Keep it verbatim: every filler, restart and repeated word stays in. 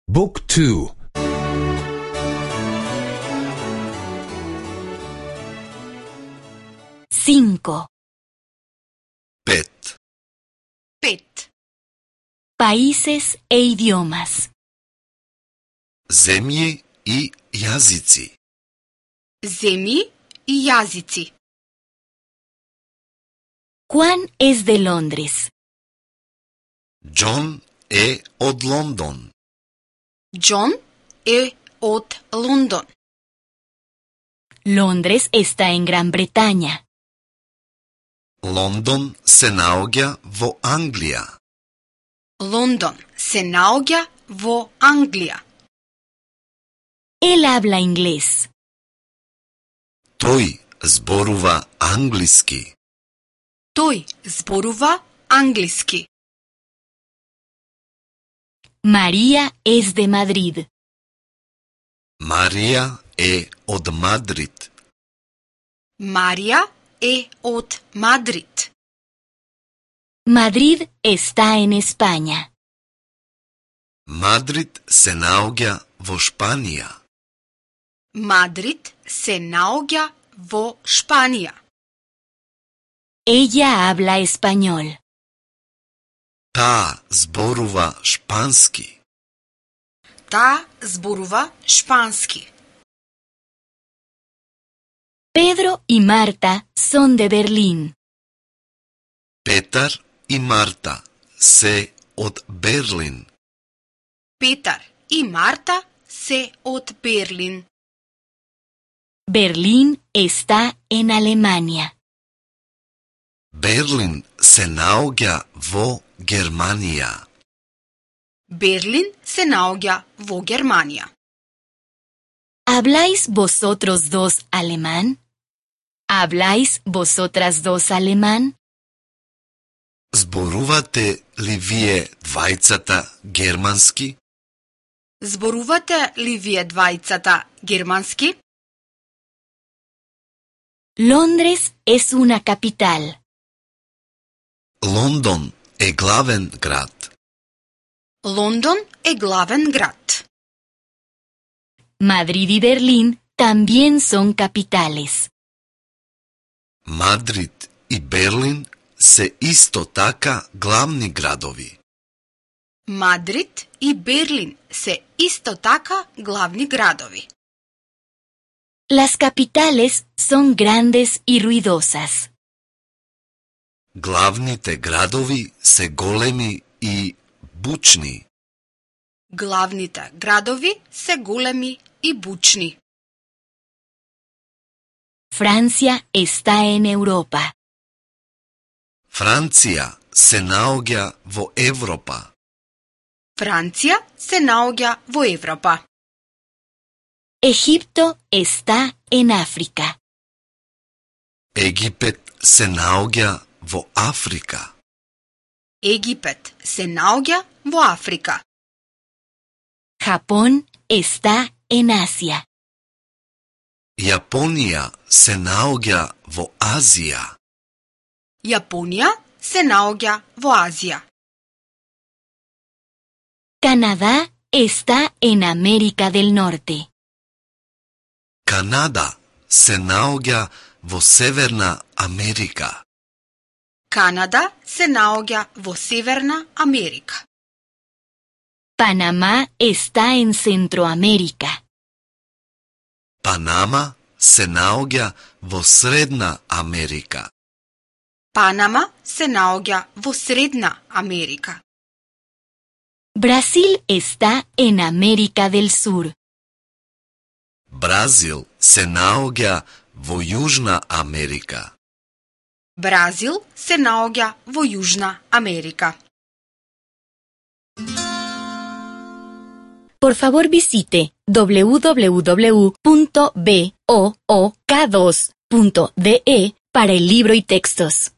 บุ๊กทู Cinco. Pet. Pet. Países e idiomas. Zemlje i jazici. Zemlji i jazici. Juan es de Londres. John je od London. John je od London. Londres está en Gran Bretaña. London se naoѓa во Англија. London se naoѓa во Англија. Él habla inglés. Тој зборува англиски. Тој зборува англиски. María es de Madrid. Марија е од Мадрид. Марија е од Мадрид. Madrid está en España. Мадрид се наоѓа во Шпанија. Мадрид се наоѓа во Шпанија. Ella habla español. Таа зборува шпански. Таа зборува шпански. Pedro y Marta son de Berlín. Петар и Марта се од Берлин. Петар и Марта се од Берлин. Berlín está en Alemania. Берлин се наоѓа во Германија. Берлин се наоѓа во Германија. ¿Habláis vosotros dos alemán? ¿Habláis vosotras dos alemán? Зборувате ли вие двајцата германски? Зборувате ли вие двајцата германски? Londres es una capital. Лондон е главен град. Лондон е главен град. Madrid y Berlín también son capitales. Мадрид и Берлин се исто така главни градови. Мадрид и Берлин се исто така главни градови. Las capitales son grandes y ruidosas. Главните градови се големи и бучни. Главните градови се големи и бучни. Francia está en Europa. Франција се наоѓа во Европа. Франција се наоѓа во Европа. Egipto está en África. Египет се наоѓа во Африка. Египет се наоѓа во Африка. Japón está en Asia. Јапонија се наоѓа во Азија. Јапонија се наоѓа во Азија. Canadá está en América del Norte. Канада се наоѓа во Северна Америка. Канада се наоѓа во Северна Америка. Panamá está en Centroamérica. Панама се наоѓа во Средна Америка. Панама се наоѓа во Средна Америка. Brasil está en América del Sur. Бразил се наоѓа во Јужна Америка. Бразил се наоѓа во Јужна Америка. Por favor visite doble u doble u doble u punto book dos punto de para el libro y textos.